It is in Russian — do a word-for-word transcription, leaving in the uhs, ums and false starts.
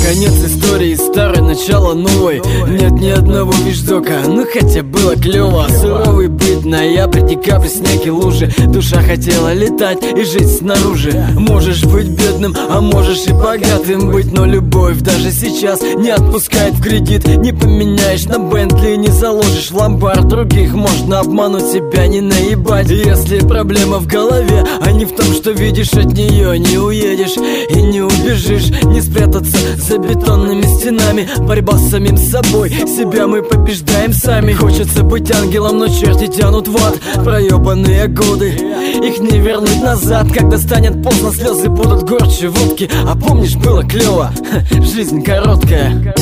Конец истории старой, начало новой. Нет ни одного вещдока, ну хотя было клево. Суровый быт, ноябрь, декабрь, снег и лужи. Душа хотела летать и жить снаружи. Можешь быть бедным, а можешь и богатым быть, но любовь даже сейчас не отпускает в кредит. Не поменяешь на Бентли, не заложишь в ломбард. Других можно обмануть, себя не наебать. Если проблема в голове, а не в том, что видишь, от нее не уедешь и не убежишь. Не спрятаться за бетонными стенами. Борьба с самим собой, себя мы побеждаем сами. Хочется быть ангелом, но черти тянут в ад. Проебанные годы, их не вернуть назад. Когда станет поздно, слезы будут горче водки. А помнишь, было клево, жизнь короткая.